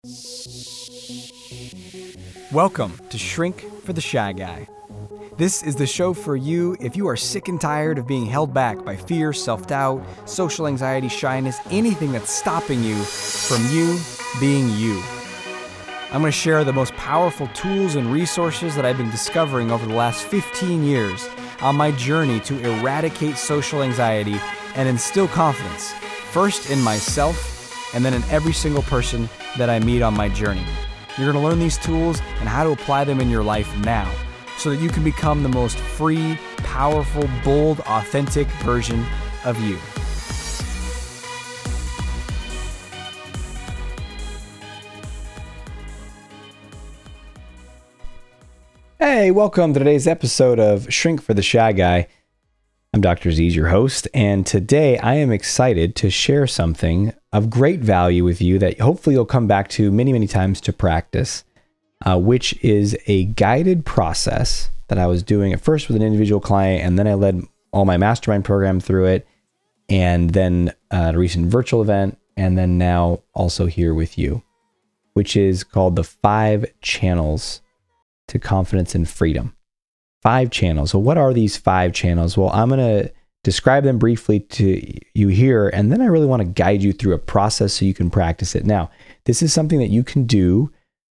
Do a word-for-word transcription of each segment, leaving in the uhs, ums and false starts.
Welcome to Shrink for the Shy Guy. This is the show for you if you are sick and tired of being held back by fear, self-doubt, social anxiety, shyness, anything that's stopping you from you being you. I'm going to share the most powerful tools and resources that I've been discovering over the last fifteen years on my journey to eradicate social anxiety and instill confidence, first in myself and then in every single person that I meet on my journey. You're going to learn these tools and how to apply them in your life now so that you can become the most free, powerful, bold, authentic version of you. Hey, welcome to today's episode of Shrink for the Shy Guy. I'm Doctor Z, your host, and today I am excited to share something of great value with you that hopefully you'll come back to many, many times to practice, uh, which is a guided process that I was doing at first with an individual client, and then I led all my mastermind program through it, and then uh, at a recent virtual event, and then now also here with you, which is called the Five Channels to Confidence and Freedom. Five channels. So what are these five channels? Well, I'm going to describe them briefly to you here, and then I really want to guide you through a process so you can practice it. Now, this is something that you can do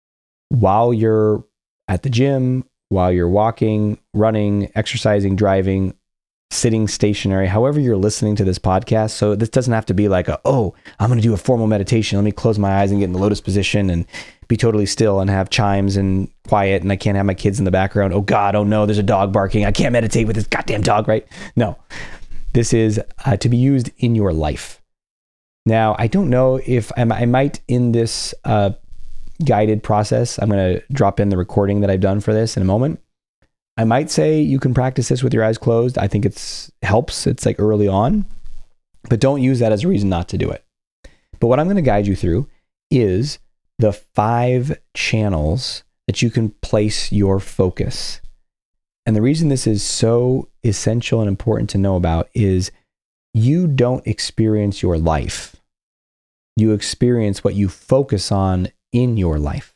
while you're at the gym, while you're walking, running, exercising, driving, sitting stationary, however you're listening to this podcast. So this doesn't have to be like, a, oh, I'm going to do a formal meditation. Let me close my eyes and get in the lotus position and be totally still and have chimes and quiet, and I can't have my kids in the background. Oh God, oh no, there's a dog barking. I can't meditate with this goddamn dog, right? No, this is uh, to be used in your life. Now, I don't know if I'm, I might in this uh, guided process, I'm going to drop in the recording that I've done for this in a moment. I might say you can practice this with your eyes closed. I think it's helps. It's like early on, but don't use that as a reason not to do it. But what I'm going to guide you through is the five channels that you can place your focus. And the reason this is so essential and important to know about is you don't experience your life. You experience what you focus on in your life.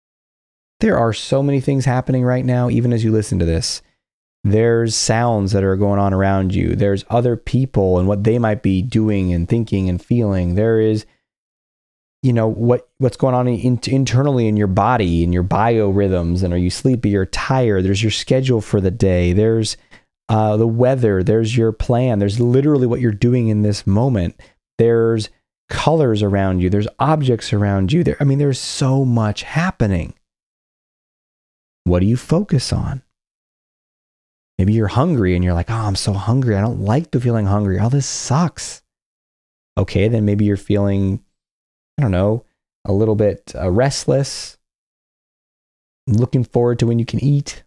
There are so many things happening right now, even as you listen to this. There's sounds that are going on around you. There's other people and what they might be doing and thinking and feeling. There is, you know, what what's going on in, internally in your body, in your biorhythms. And are you sleepy or tired? There's your schedule for the day. There's uh, the weather. There's your plan. There's literally what you're doing in this moment. There's colors around you. There's objects around you. There, I mean, there's so much happening. What do you focus on? Maybe you're hungry and you're like, oh, I'm so hungry. I don't like the feeling hungry. Oh, this sucks. Okay, then maybe you're feeling, I don't know, a little bit uh, restless, looking forward to when you can eat.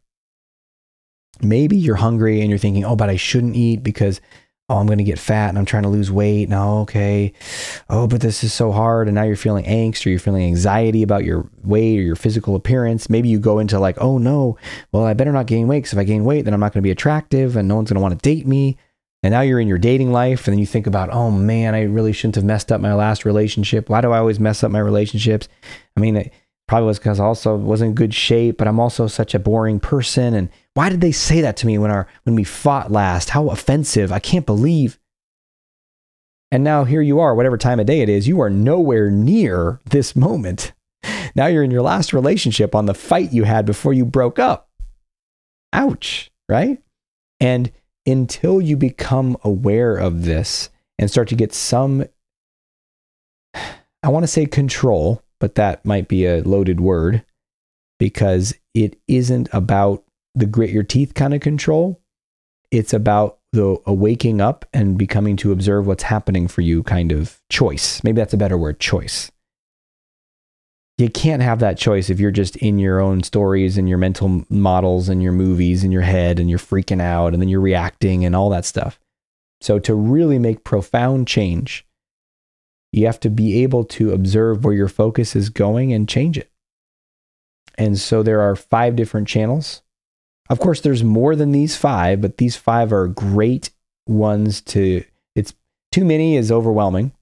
Maybe you're hungry and you're thinking, oh, but I shouldn't eat because, oh, I'm going to get fat and I'm trying to lose weight. No, okay. Oh, but this is so hard. And now you're feeling angst or you're feeling anxiety about your weight or your physical appearance. Maybe you go into like, oh no, well, I better not gain weight because if I gain weight, then I'm not going to be attractive and no one's going to want to date me. And now you're in your dating life and then you think about, oh man, I really shouldn't have messed up my last relationship. Why do I always mess up my relationships? I mean, it probably was because I also wasn't in good shape, but I'm also such a boring person. And why did they say that to me when our when we fought last? How offensive. I can't believe. And now here you are, whatever time of day it is, you are nowhere near this moment. Now you're in your last relationship on the fight you had before you broke up. Ouch, right? And until you become aware of this and start to get some, I want to say control, but that might be a loaded word because it isn't about the grit your teeth kind of control. It's about the a waking up and becoming to observe what's happening for you kind of choice. Maybe that's a better word, choice. You can't have that choice if you're just in your own stories and your mental models and your movies in your head and you're freaking out and then you're reacting and all that stuff. So to really make profound change, you have to be able to observe where your focus is going and change it. And so there are five different channels. Of course, there's more than these five, but these five are great ones to, it's too many is overwhelming.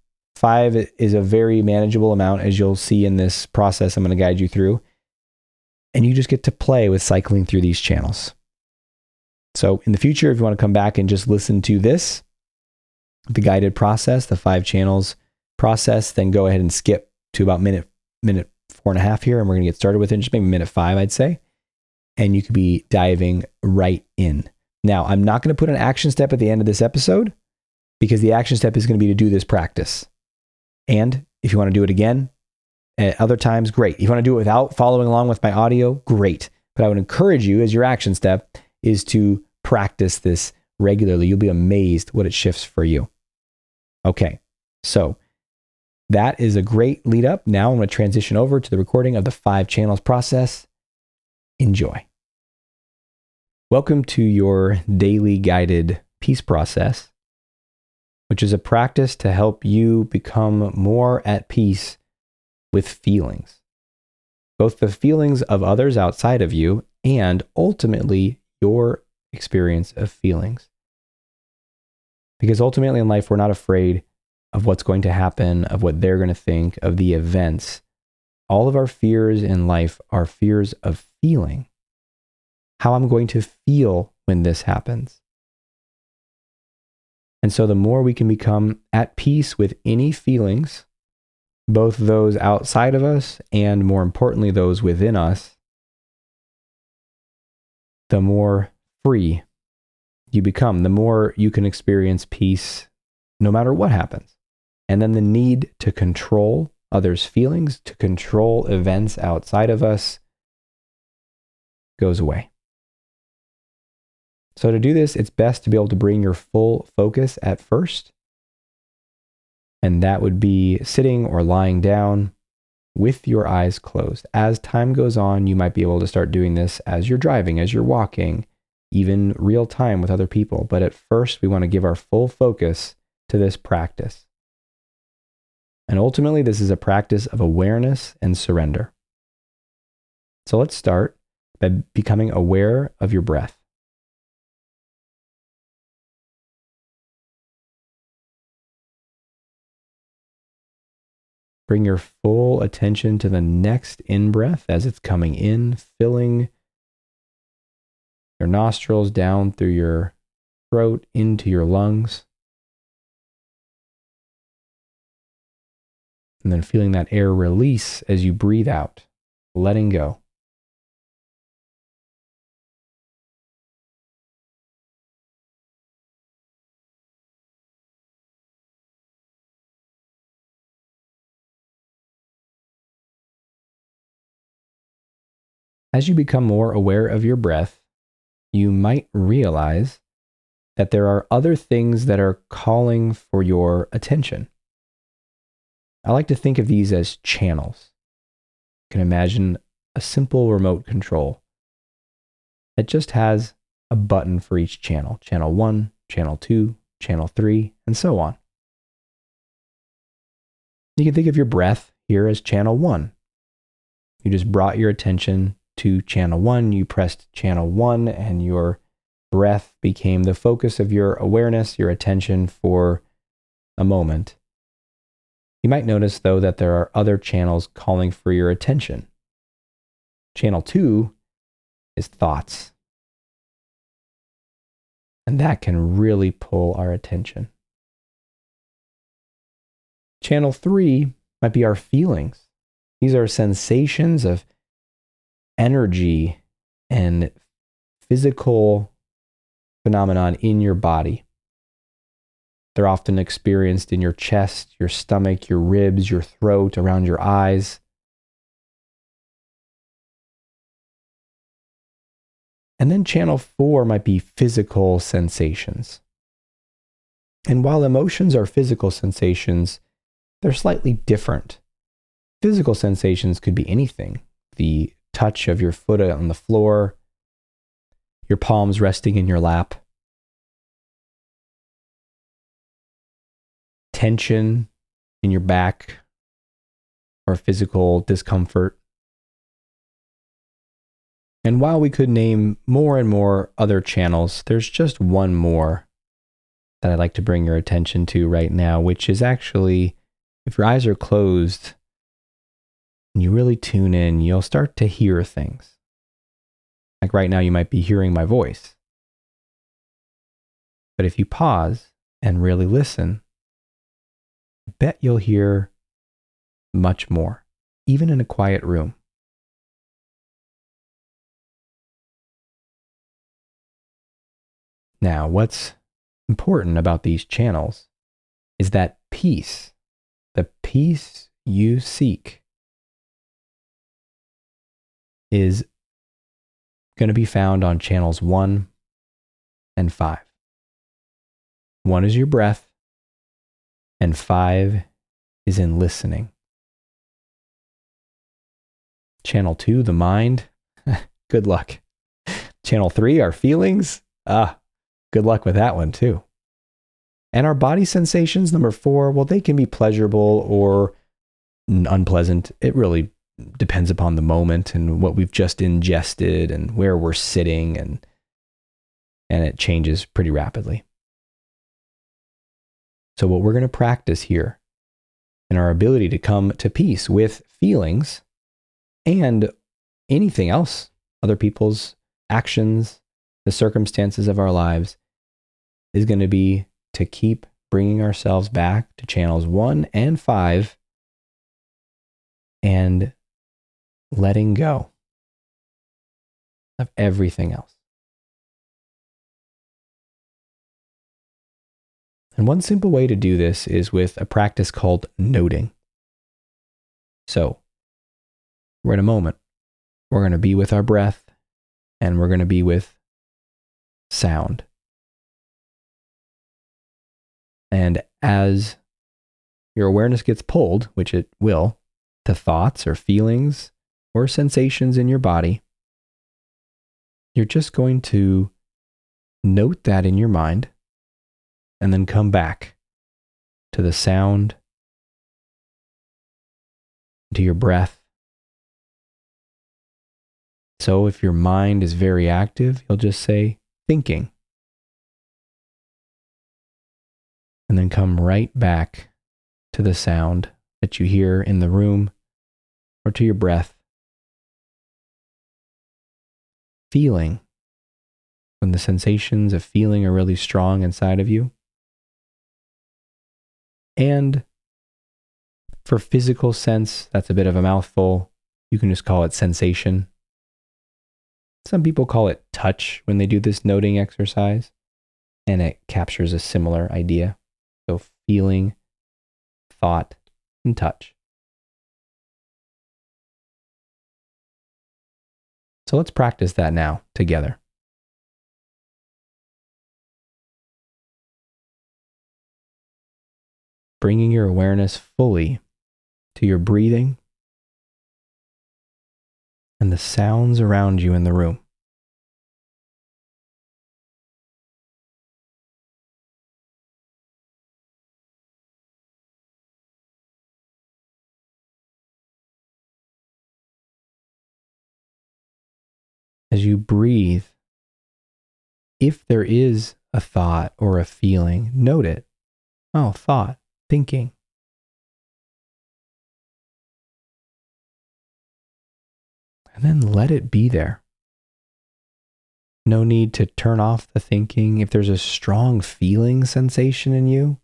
Five is a very manageable amount, as you'll see in this process I'm going to guide you through. And you just get to play with cycling through these channels. So in the future, if you want to come back and just listen to this, the guided process, the five channels process, then go ahead and skip to about minute, minute four and a half here. And we're going to get started with it in just maybe minute five, I'd say. And you could be diving right in. Now, I'm not going to put an action step at the end of this episode because the action step is going to be to do this practice. And if you want to do it again at other times, great. If you want to do it without following along with my audio, great. But I would encourage you as your action step is to practice this regularly. You'll be amazed what it shifts for you. Okay, so that is a great lead up. Now I'm going to transition over to the recording of the five channels process. Enjoy. Welcome to your daily guided peace process, which is a practice to help you become more at peace with feelings, both the feelings of others outside of you and ultimately your experience of feelings. Because ultimately in life, we're not afraid of what's going to happen, of what they're going to think, of the events. All of our fears in life are fears of feeling. How I'm going to feel when this happens. And so the more we can become at peace with any feelings, both those outside of us and more importantly, those within us, the more free you become, the more you can experience peace no matter what happens. And then the need to control others' feelings, to control events outside of us goes away. So to do this, it's best to be able to bring your full focus at first. And that would be sitting or lying down with your eyes closed. As time goes on, you might be able to start doing this as you're driving, as you're walking, even real time with other people. But at first, we want to give our full focus to this practice. And ultimately, this is a practice of awareness and surrender. So let's start by becoming aware of your breath. Bring your full attention to the next in-breath as it's coming in, filling your nostrils down through your throat into your lungs. And then feeling that air release as you breathe out, letting go. As you become more aware of your breath, you might realize that there are other things that are calling for your attention. I like to think of these as channels. You can imagine a simple remote control that just has a button for each channel. Channel one, channel two, channel three, and so on. You can think of your breath here as channel one. You just brought your attention to channel one, you pressed channel one, and your breath became the focus of your awareness, your attention for a moment. You might notice, though, that there are other channels calling for your attention. Channel two is thoughts. And that can really pull our attention. Channel three might be our feelings. These are sensations of energy and physical phenomenon in your body. They're often experienced in your chest, your stomach, your ribs, your throat, around your eyes. And then channel four might be physical sensations. And while emotions are physical sensations, they're slightly different. Physical sensations could be anything. The touch of your foot on the floor, your palms resting in your lap, tension in your back, or physical discomfort. And while we could name more and more other channels, there's just one more that I'd like to bring your attention to right now, which is actually if your eyes are closed and you really tune in, you'll start to hear things. Like right now, you might be hearing my voice. But if you pause and really listen, I bet you'll hear much more, even in a quiet room. Now, what's important about these channels is that peace, the peace you seek, is going to be found on channels one and five. One is your breath, and five is in listening. Channel two, the mind, good luck. Channel three, our feelings, ah, good luck with that one too. And our body sensations, number four, well, they can be pleasurable or unpleasant. It really depends upon the moment and what we've just ingested and where we're sitting, and and it changes pretty rapidly. So what we're going to practice here in our ability to come to peace with feelings and anything else, other people's actions, the circumstances of our lives, is going to be to keep bringing ourselves back to channels one and five and letting go of everything else. And one simple way to do this is with a practice called noting. So, we're in a moment. We're going to be with our breath, and we're going to be with sound. And as your awareness gets pulled, which it will, to thoughts or feelings or sensations in your body, you're just going to note that in your mind and then come back to the sound, to your breath. So if your mind is very active, you'll just say thinking. And then come right back to the sound that you hear in the room or to your breath. Feeling, when the sensations of feeling are really strong inside of you. And for physical sense, that's a bit of a mouthful. You can just call it sensation. Some people call it touch when they do this noting exercise, and it captures a similar idea. So feeling, thought, and touch. So let's practice that now together. Bringing your awareness fully to your breathing and the sounds around you in the room. As you breathe, if there is a thought or a feeling, note it. Oh, thought, thinking. And then let it be there. No need to turn off the thinking. If there's a strong feeling sensation in you,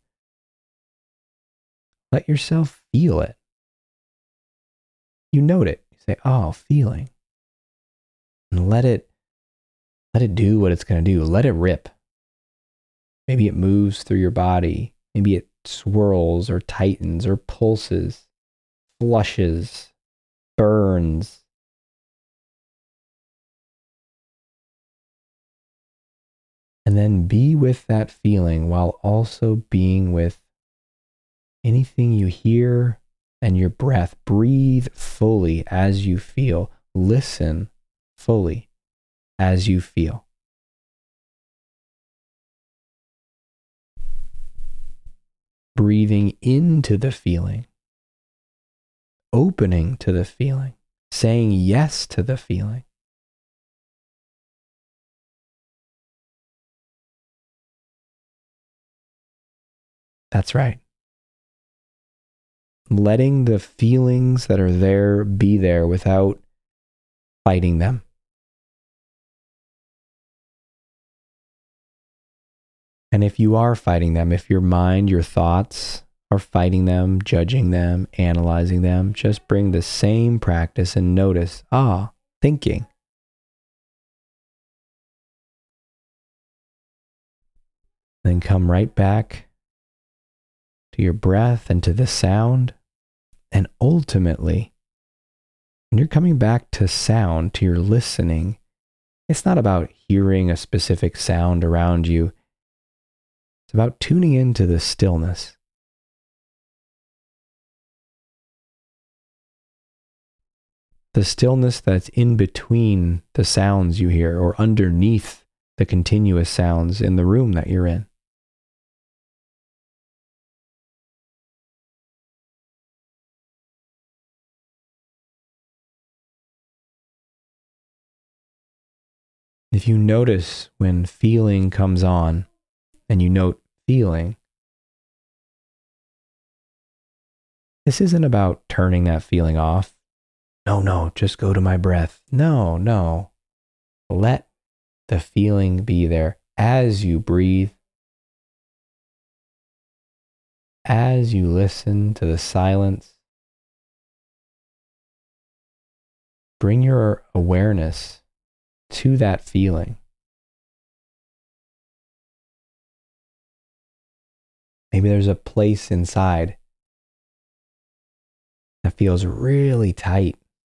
let yourself feel it. You note it. You say, oh, feeling. And let it, let it do what it's going to do. Let it rip. Maybe it moves through your body. Maybe it swirls or tightens or pulses, flushes, burns. And then be with that feeling while also being with anything you hear and your breath. Breathe fully as you feel. Listen fully as you feel. Breathing into the feeling, opening to the feeling, saying yes to the feeling. That's right. letting the feelings that are there be there without fighting them. And if you are fighting them, if your mind, your thoughts are fighting them, judging them, analyzing them, just bring the same practice and notice, ah, thinking. Then come right back to your breath and to the sound. And ultimately, when you're coming back to sound, to your listening, it's not about hearing a specific sound around you. It's about tuning into the stillness. The stillness that's in between the sounds you hear or underneath the continuous sounds in the room that you're in. If you notice when feeling comes on and you note feeling, this isn't about turning that feeling off. No, no, just go to my breath. No, no. Let the feeling be there as you breathe, as you listen to the silence. Bring your awareness to that feeling. Maybe there's a place inside that feels really tight,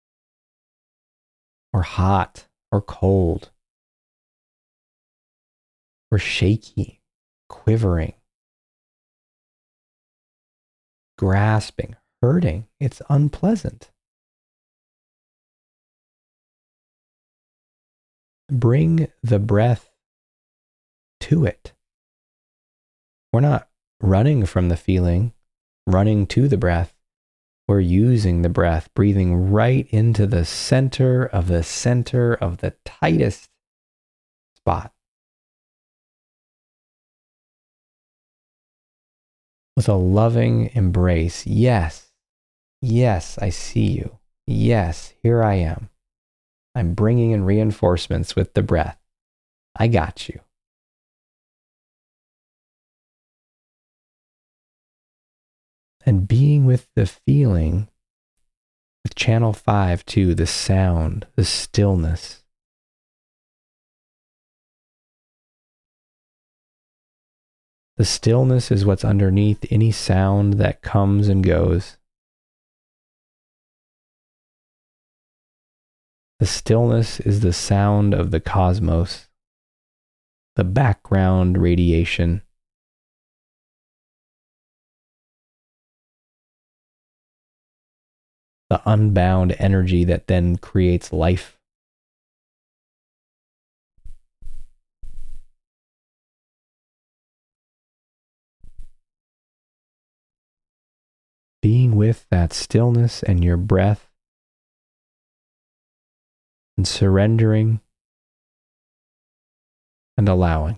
or hot, or cold, or shaky, quivering, grasping, hurting. It's unpleasant. Bring the breath to it. We're not running from the feeling, running to the breath. We're using the breath, breathing right into the center of the center of the tightest spot. With a loving embrace. Yes, yes, I see you. Yes, here I am. I'm bringing in reinforcements with the breath. I got you. And being with the feeling, with channel five too, the sound, the stillness. The stillness is what's underneath any sound that comes and goes. The stillness is the sound of the cosmos, the background radiation. The unbound energy that then creates life. Being with that stillness and your breath and surrendering and allowing.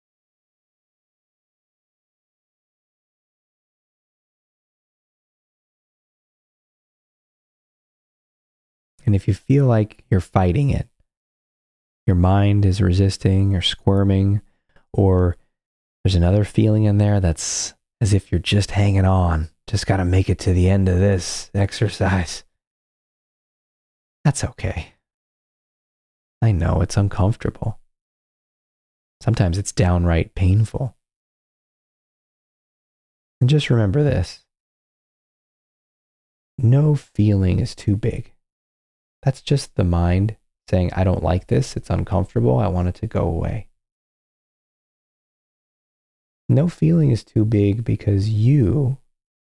And if you feel like you're fighting it, your mind is resisting or squirming, or there's another feeling in there that's as if you're just hanging on, just got to make it to the end of this exercise. That's okay. I know it's uncomfortable. Sometimes it's downright painful. And just remember this. No feeling is too big. That's just the mind saying, I don't like this. It's uncomfortable. I want it to go away. No feeling is too big because you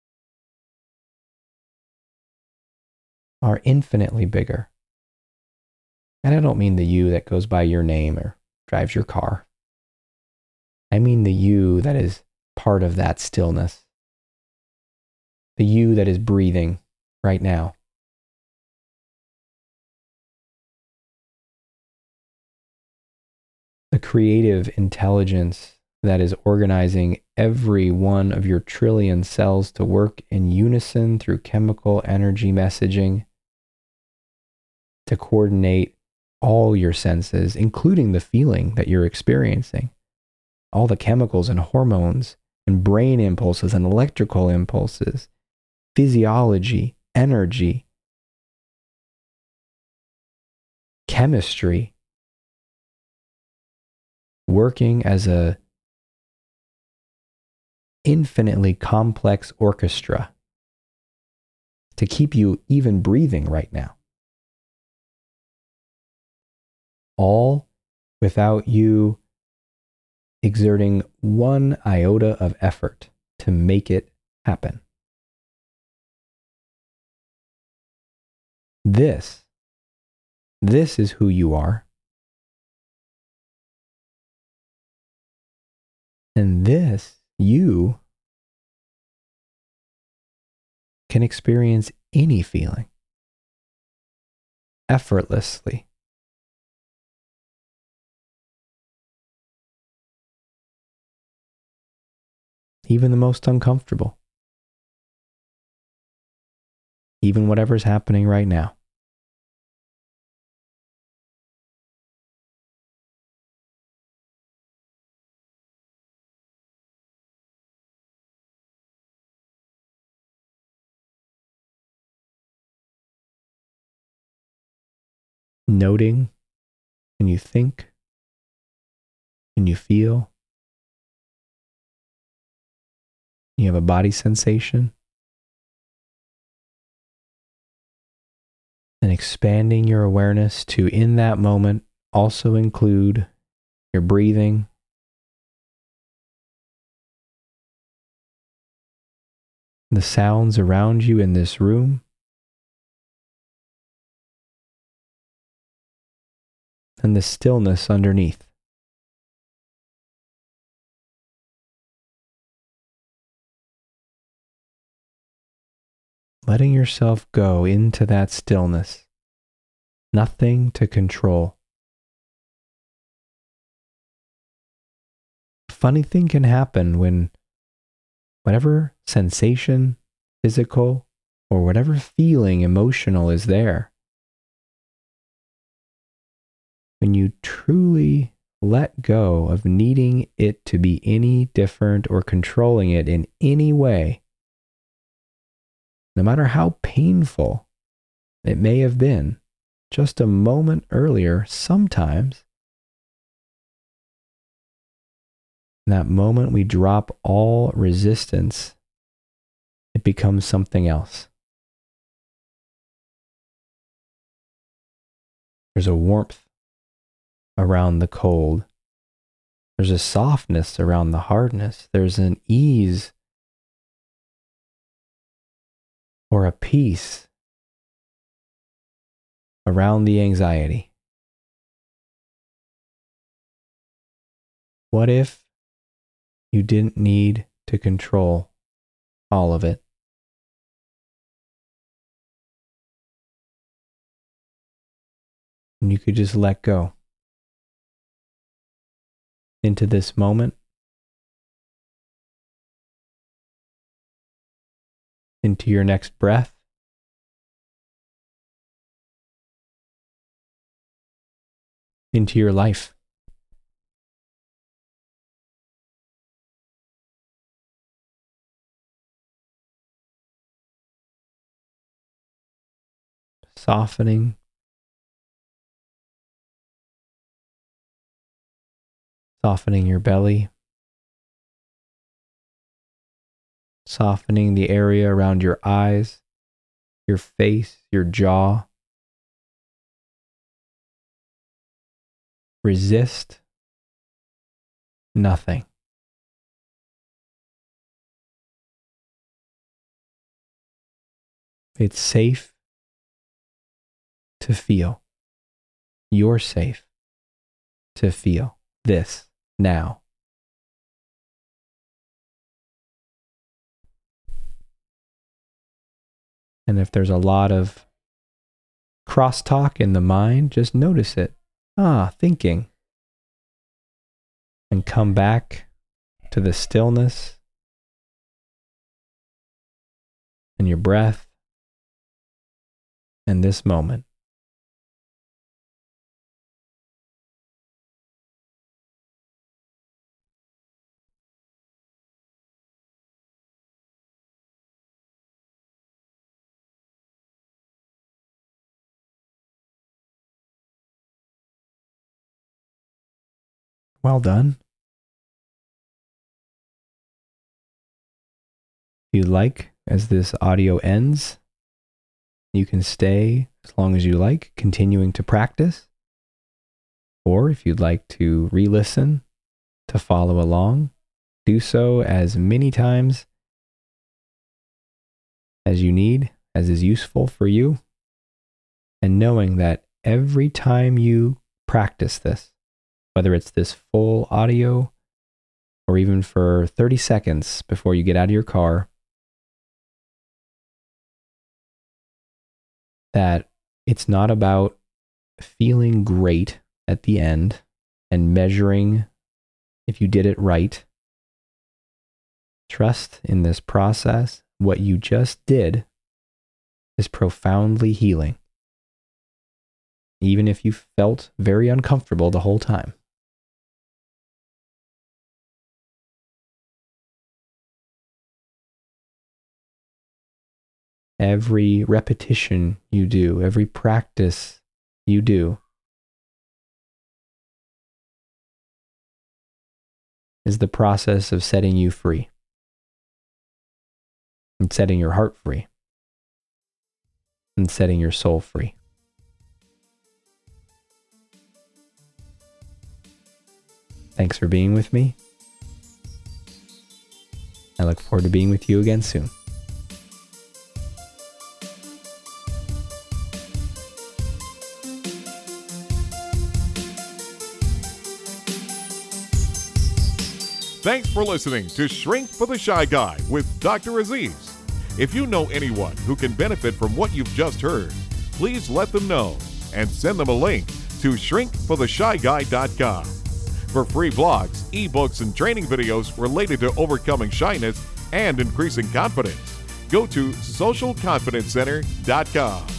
are infinitely bigger. And I don't mean the you that goes by your name or drives your car. I mean the you that is part of that stillness. The you that is breathing right now. The creative intelligence that is organizing every one of your trillion cells to work in unison through chemical energy messaging to coordinate all your senses, including the feeling that you're experiencing, all the chemicals and hormones and brain impulses and electrical impulses, physiology, energy, chemistry, working as a infinitely complex orchestra to keep you even breathing right now. All without you exerting one iota of effort to make it happen. This, this is who you are. And this, you can experience any feeling effortlessly. Even the most uncomfortable. Even whatever's happening right now. Noting when you think, when you feel, you have a body sensation, and expanding your awareness to, in that moment, also include your breathing, the sounds around you in this room, and the stillness underneath. Letting yourself go into that stillness. Nothing to control. A funny thing can happen when whatever sensation, physical, or whatever feeling emotional is there. When you truly let go of needing it to be any different or controlling it in any way, no matter how painful it may have been just a moment earlier, sometimes in that moment we drop all resistance, it becomes something else. There's a warmth around the cold. There's a softness around the hardness. There's an ease or a peace around the anxiety. What if you didn't need to control all of it? And you could just let go into this moment, into your next breath, into your life. Softening, softening your belly, softening the area around your eyes, your face, your jaw. Resist nothing. It's safe to feel. You're safe to feel this now. And if there's a lot of crosstalk in the mind, just notice it. Ah, thinking. And come back to the stillness and your breath and this moment. Well done. If you'd like, as this audio ends, you can stay as long as you like, continuing to practice. Or if you'd like to re-listen, to follow along, do so as many times as you need, as is useful for you. And knowing that every time you practice this, whether it's this full audio or even for thirty seconds before you get out of your car, that it's not about feeling great at the end and measuring if you did it right. Trust in this process. What you just did is profoundly healing, even if you felt very uncomfortable the whole time. Every repetition you do, every practice you do, is the process of setting you free and setting your heart free and setting your soul free. Thanks for being with me. I look forward to being with you again soon. Thanks for listening to Shrink for the Shy Guy with Doctor Aziz. If you know anyone who can benefit from what you've just heard, please let them know and send them a link to shrink for the shy guy dot com. For free blogs, ebooks, and training videos related to overcoming shyness and increasing confidence, go to social confidence center dot com.